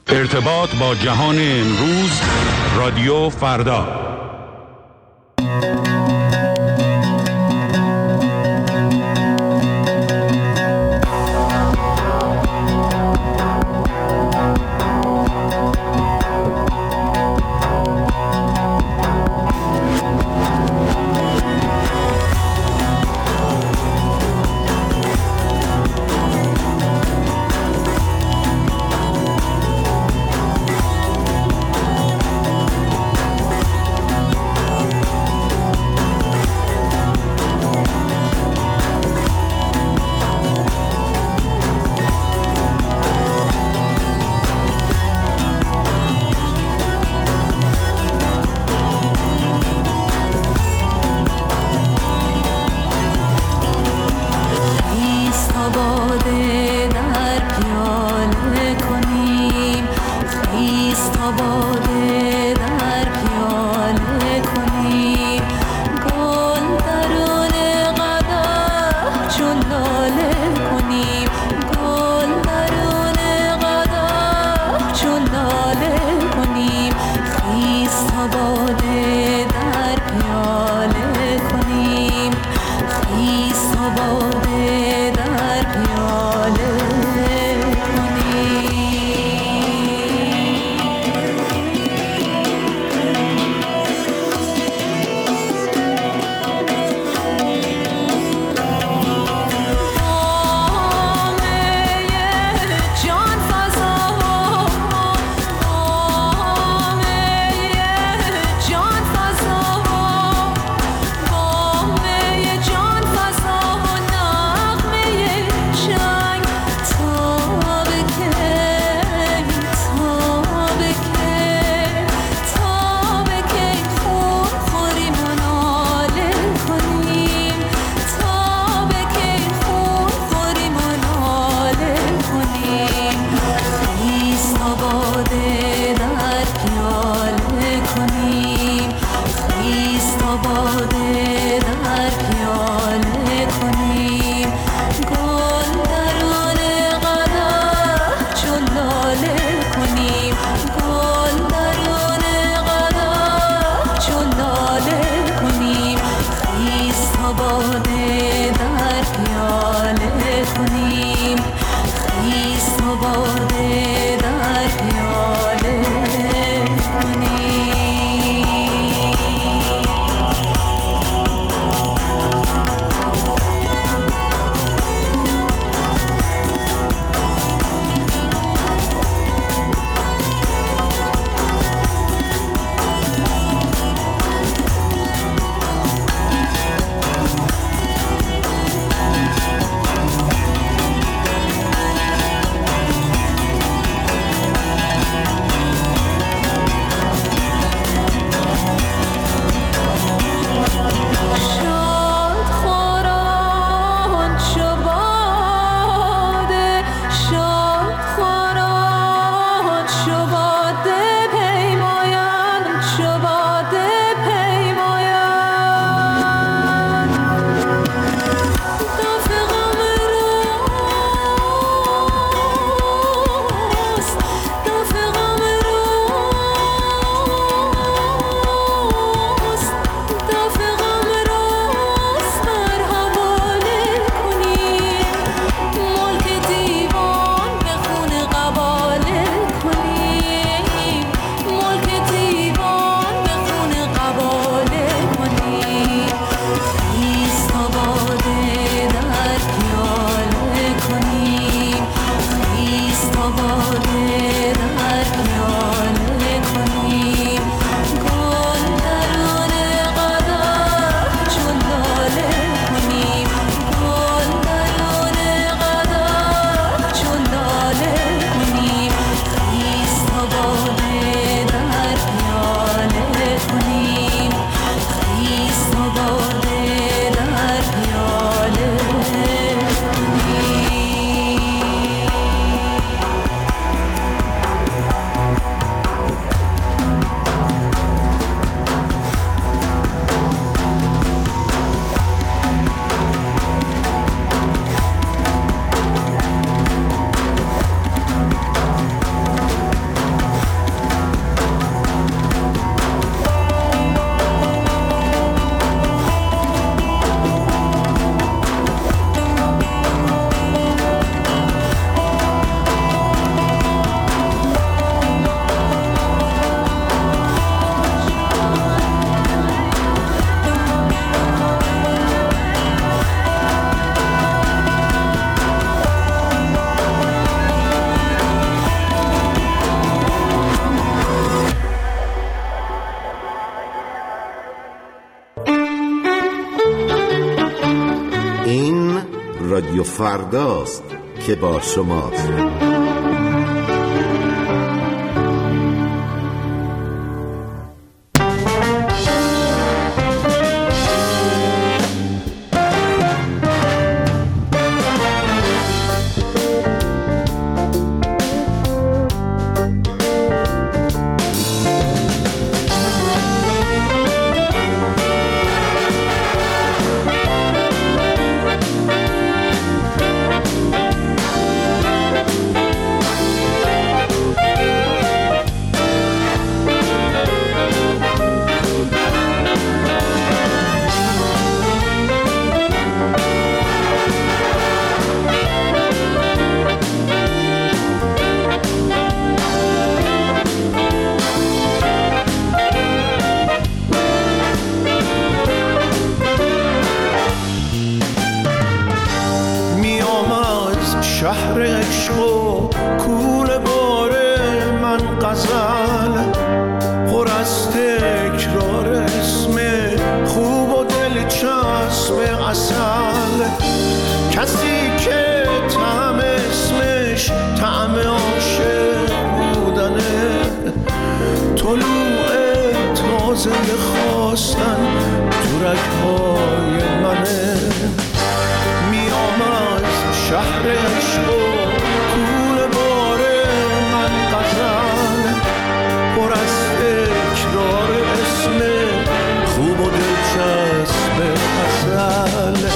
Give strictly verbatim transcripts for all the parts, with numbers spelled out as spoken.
ارتباط با جهان امروز، رادیو فردا. رادیو فرداست که با شماست. شهر عشق و کوله باره من غزل پر از تکرار اسم خوب و دلچسب عسل، کسی که طعم اسمش طعم عاشق بودنه، طلوع تازه خواستن تو رگ‌های منه. میام از شهر عشق و کوله باره من غزل پر از تکرار اسم خوب و دلچسب عسل.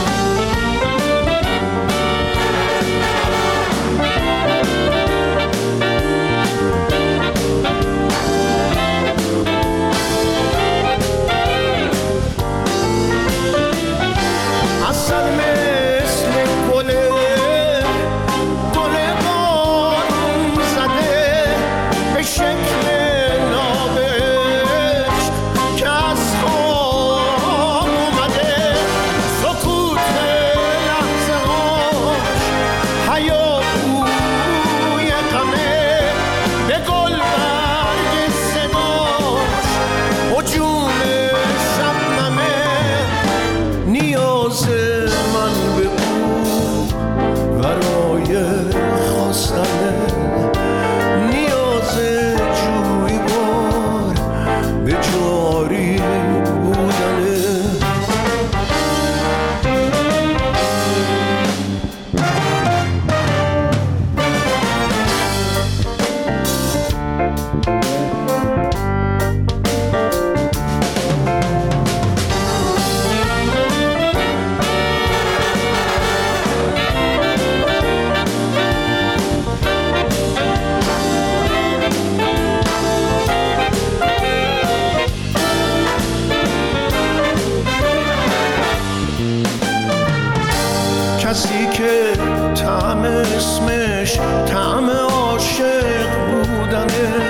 کسی که طعم اسمش طعم عاشق بودنه،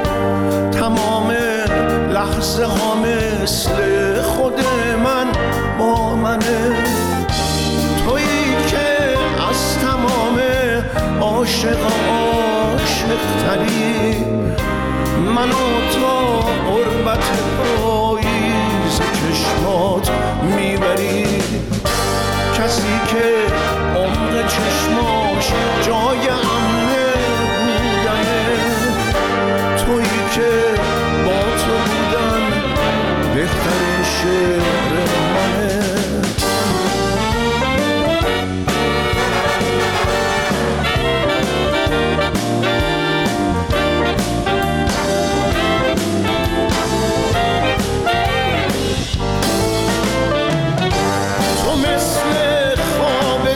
تمام لحظه ها مثل خود من با منه. تویی که از تمام عاشق عاشق تری، منو تا قربت پاییز چشمات میبری. کسی که عمق چشماش جای امنه بودنه، تویی که با تو بودن بهترین شعر منه. تو مثل خواب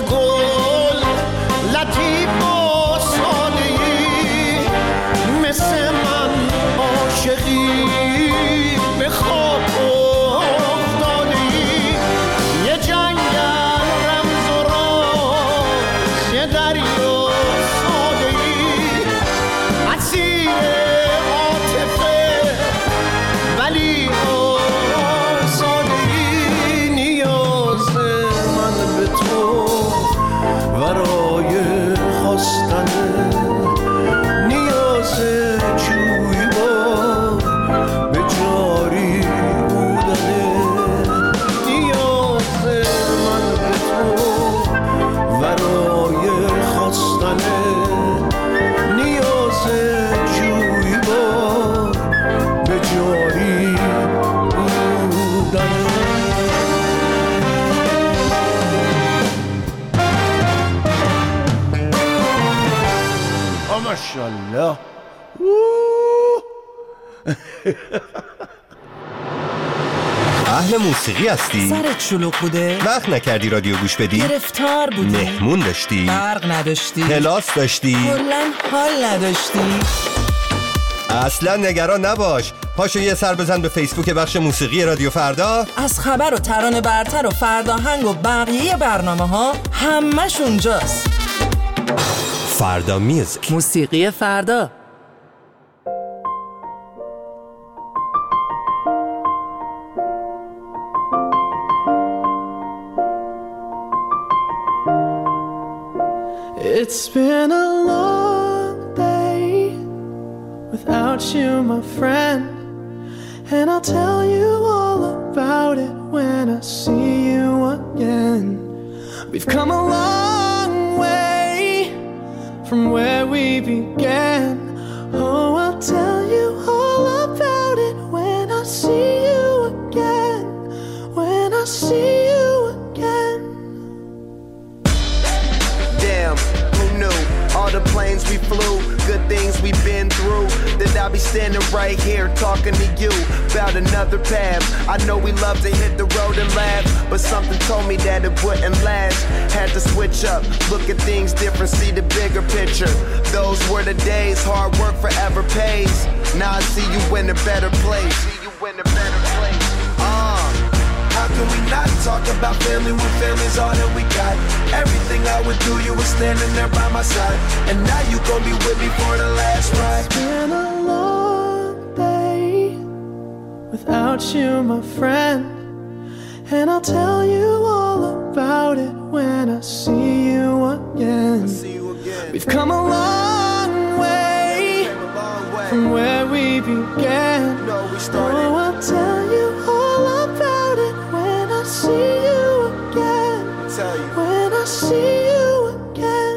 ماشاءالله. اهل موسیقی هستی؟ سرت شلوغ بوده؟ وقت نکردی رادیو گوش بدی؟ گرفتار بودی؟ مهمون داشتی؟ برق نداشتی؟ کلاس داشتی؟ کلاً حال نداشتی؟ اصلا نگران نباش، پاشو یه سر بزن به فیسبوک بخش موسیقی رادیو فردا. از خبر و ترانه برتر و فرداهنگ و بقیه برنامه ها همش اونجاست. فردا میوزیک، موسیقی فردا. It's been a long day without you, my friend, and I'll tell you all about it when I see you again. We've come a long way from where we began. Oh, I'll tell you all about it when I see you again, when I see you again. Damn, who knew? All the planes we flew, good things we've been through, that I'll be standing right here talking to you about another path. I know we love to hit the road and laugh, but something told me that it wouldn't last. Had to switch up, look at things different, see the bigger picture. Those were the days, hard work forever pays. Now I see you in a better place. See you in a better place. Uh. How can we not talk about family when family's all that we got? Everything I would do, you were standing there by my side, and now you gon' be with me for the last ride. It's been a long day without you, my friend, and I'll tell you all about it when I see you again. I see you again. We've come a long way, Came a long way from where we began. No, we started. Oh, I'll tell you all about it when I see you again. Tell you. When I see you again.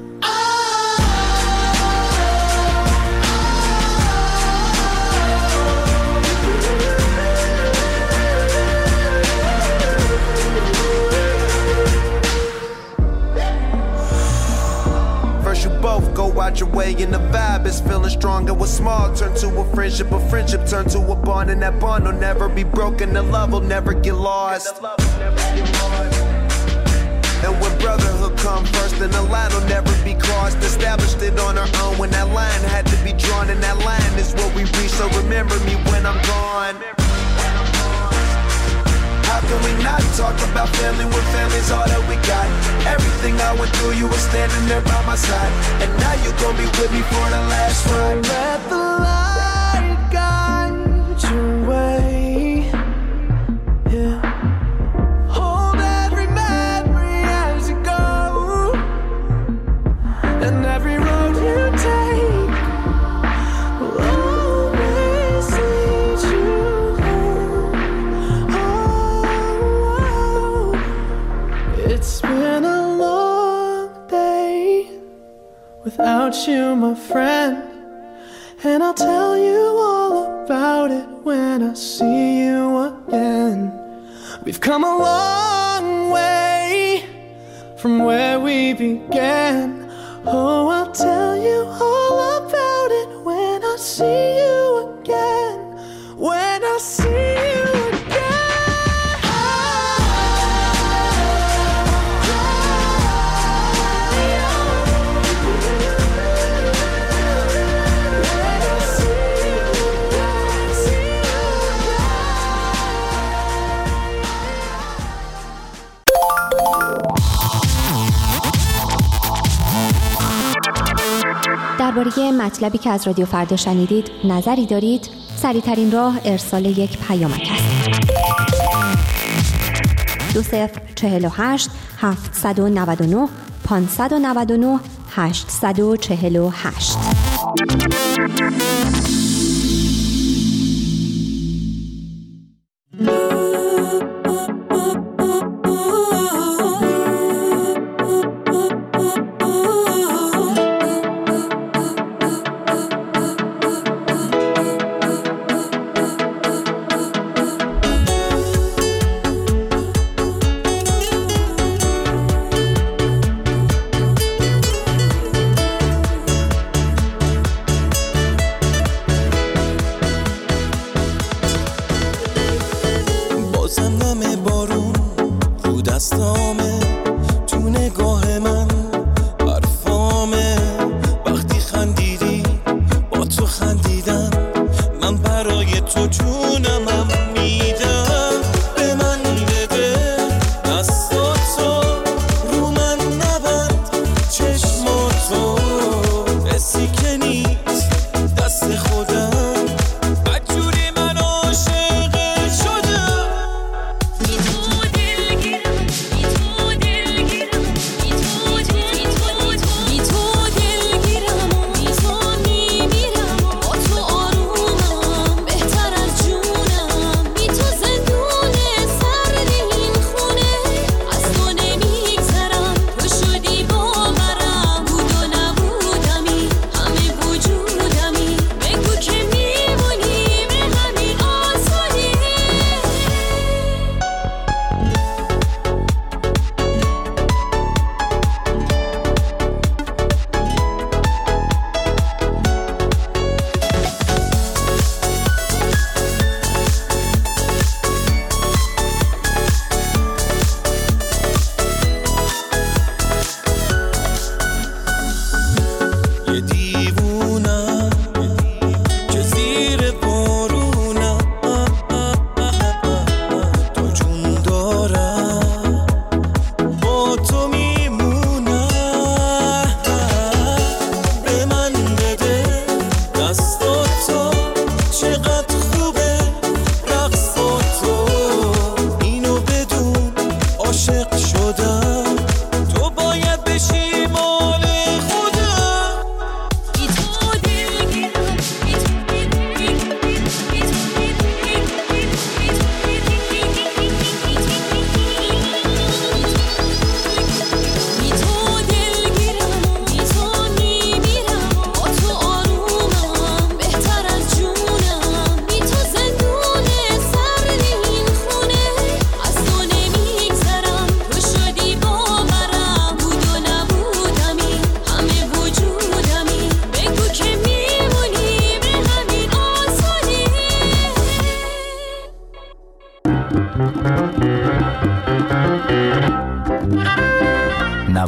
First you both go out your way and the vibe is feeling strong. It was small, turned to a friendship, a friendship turned to a bond, and that bond will never be broken, the love will never get lost. And when brotherhood come first, then the line will never be crossed. Established it on our own when that line had to be drawn, and that line is what we reach, so remember me when I'm gone. How can we not talk about family when family's all that we got? Everything I went through, you were standing there by my side, and now you gon' be with me for the last ride. Let the light guide your way. Yeah. Hold every memory as you go, and every road you take will always lead you home. Oh, it's been a long day without you, my friend, and I'll tell you all about it when I see you again. We've come a long way from where we began. Oh, I'll tell you all about it when I see you again. When I see you درباره مطلبی که از رادیو فردا شنیدید نظری دارید؟ سریع‌ترین راه ارسال یک پیامک است. دو صفر چهل و هشت هفتصد و نود و نه پانصد و نود و نه هشتصد و چهل و هشت.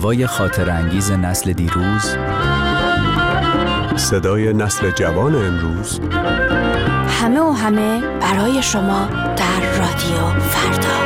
هوای خاطر انگیز نسل دیروز، صدای نسل جوان امروز، همه و همه برای شما در رادیو فردا.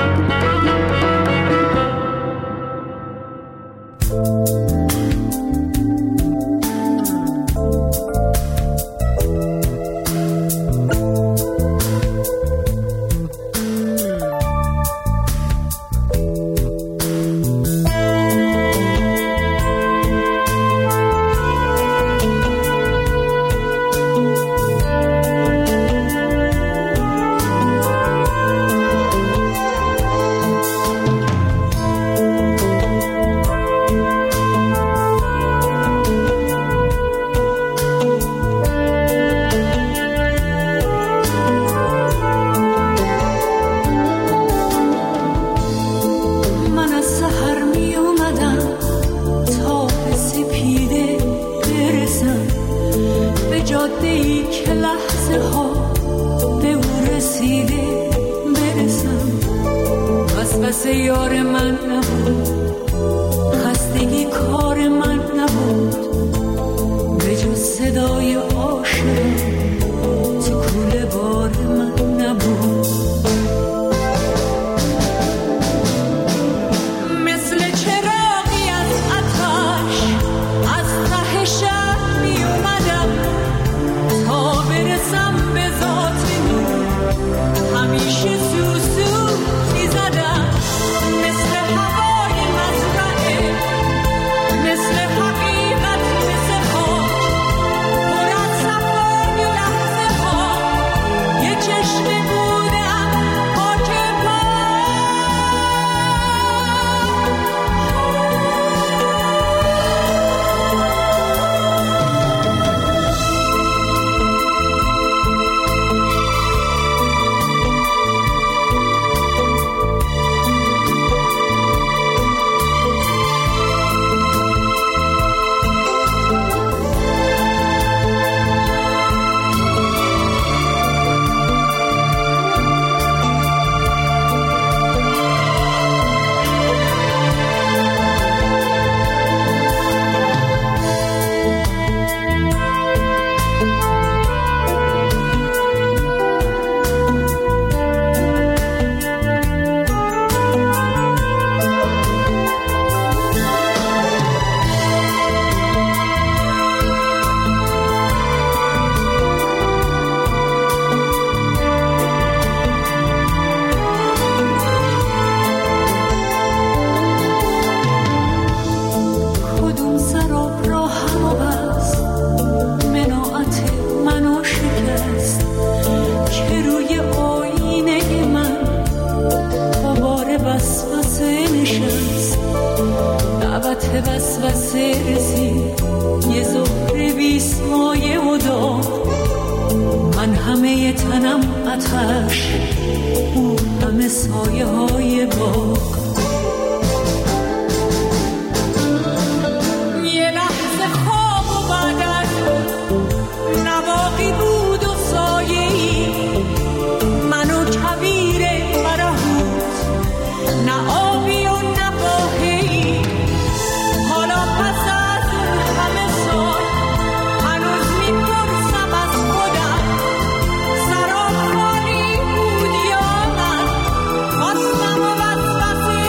Osman, Osman, Osman,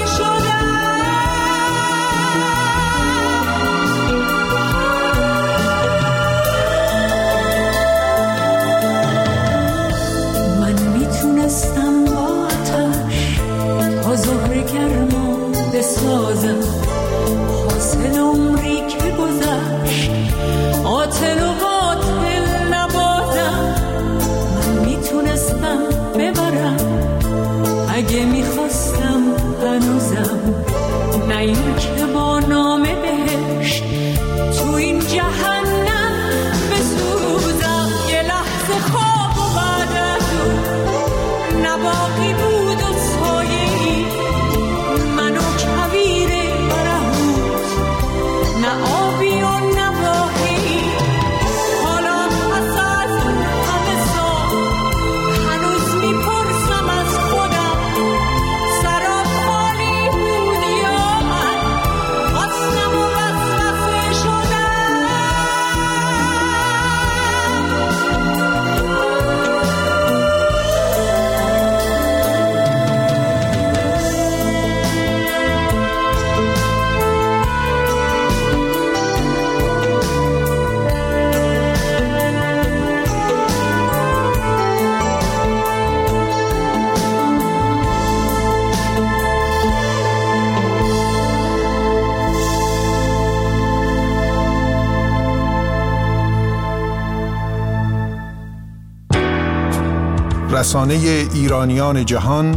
رسانه ایرانیان جهان،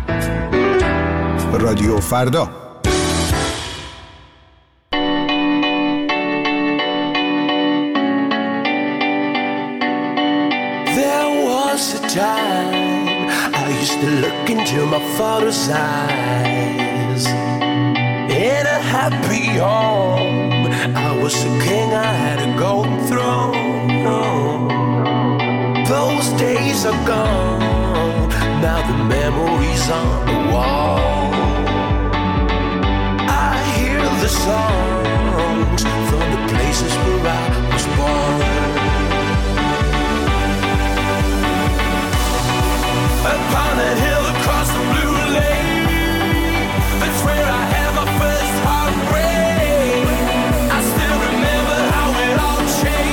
رادیو فردا. There was a time I used to look into my father's eyes. In a happy home, I was a king, I had a golden throne. Those days are gone, now the memories on the wall. I hear the songs from the places where I was born. Upon a hill across the blue lake, that's where I had my first heartbreak. I still remember how it all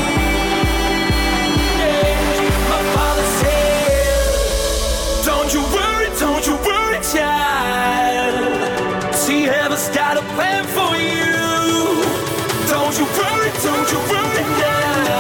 changed. My father said, don't you worry, don't you worry, child. See, heaven's got a plan for you. Don't you worry, don't you worry now.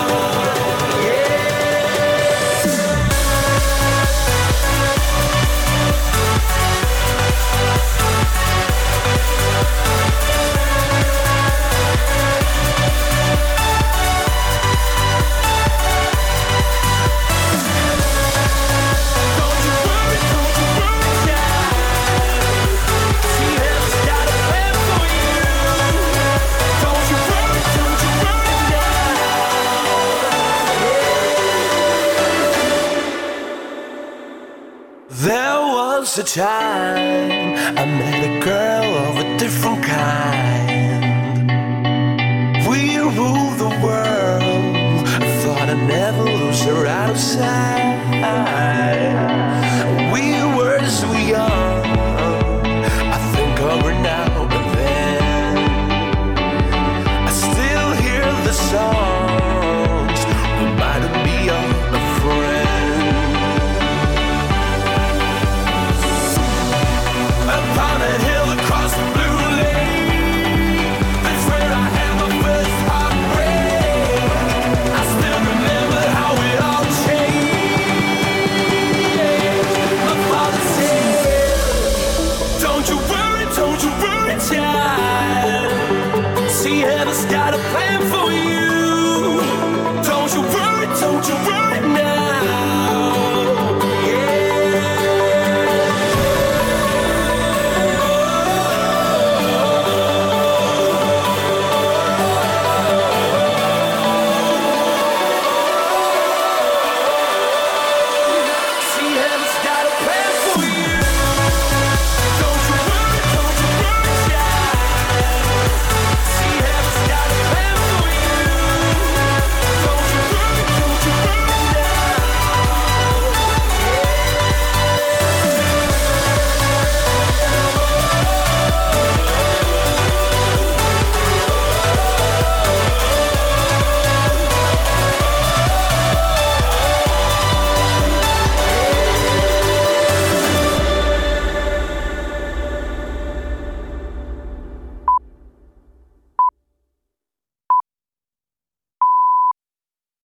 There was a time I met a girl of a different kind. We ruled the world. I thought I'd never lose her out of sight.